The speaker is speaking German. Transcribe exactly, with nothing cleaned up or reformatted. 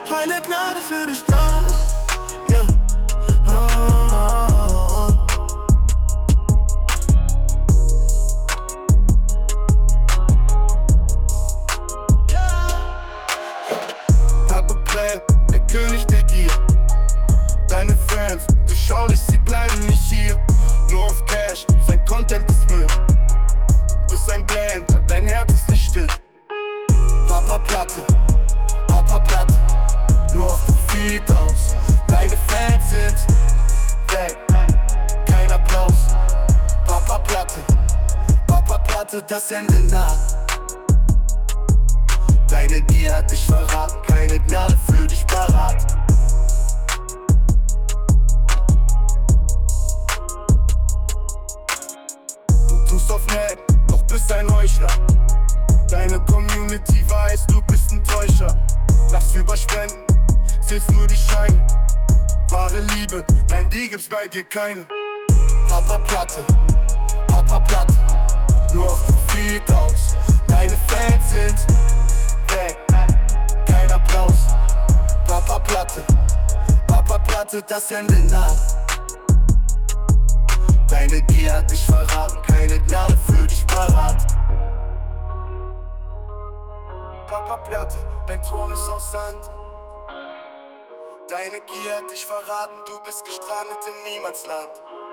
Keine Gnade für dich da. Ja. Oh, oh, oh. Papa Plan, der König der Gier. Deine Fans, beschaulich, sie bleiben nicht hier. Nur auf Cash, sein Content ist Müll. Bist ein Blender, dein Herz ist nicht still. Papa Platte, Papa Platte, nur auf dem Feed aus. Deine Fans sind weg, kein Applaus. Papa Platte, Papa Platte, das Ende nah. Deine Gier hat dich verraten, keine Gnade für dich parat. Du tust auf nett, doch bist ein Heuchler. Deine Community weiß, du bist ein Täuscher. Lass überspenden, zählst nur die Scheine. Wahre Liebe, nein, die gibt's bei dir keine. Papa Platte, Papa Platte, nur auf dem Feed aus. Deine Fans sind weg, kein Applaus. Papa Platte, Papa Platte, das Ende nah. Deine Gier hat dich verraten, keine Gnade für dich parat. Papa Platte, dein Thron ist aus Sand. Deine Gier hat dich verraten, du bist gestrandet im Niemandsland.